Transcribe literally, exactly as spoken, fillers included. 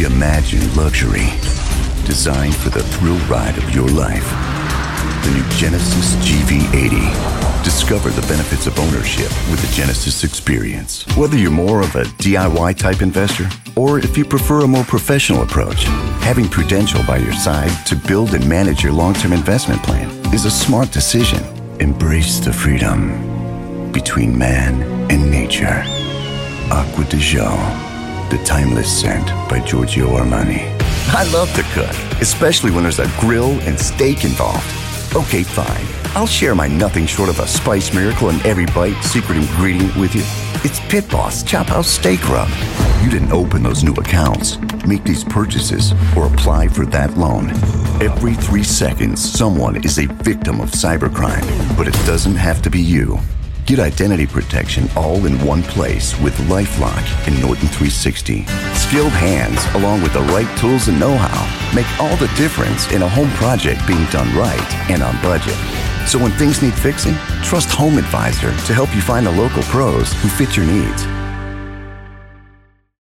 reimagined luxury, designed for the thrill ride of your life. The new Genesis G V eighty. Discover the benefits of ownership with the Genesis experience. Whether you're more of a D I Y type investor, or if you prefer a more professional approach, having Prudential by your side to build and manage your long-term investment plan is a smart decision. Embrace the freedom between man and nature. Acqua di Gio, the timeless scent by Giorgio Armani. I love to cook, especially when there's a grill and steak involved. Okay, fine. I'll share my nothing short of a spice miracle in every bite secret ingredient with you. It's Pit Boss Chop House Steak Rub. You didn't open those new accounts, make these purchases, or apply for that loan. Every three seconds, someone is a victim of cybercrime, but it doesn't have to be you. Get identity protection all in one place with LifeLock and Norton three sixty. Skilled hands, along with the right tools and know-how, make all the difference in a home project being done right and on budget. So when things need fixing, trust Home Advisor to help you find the local pros who fit your needs.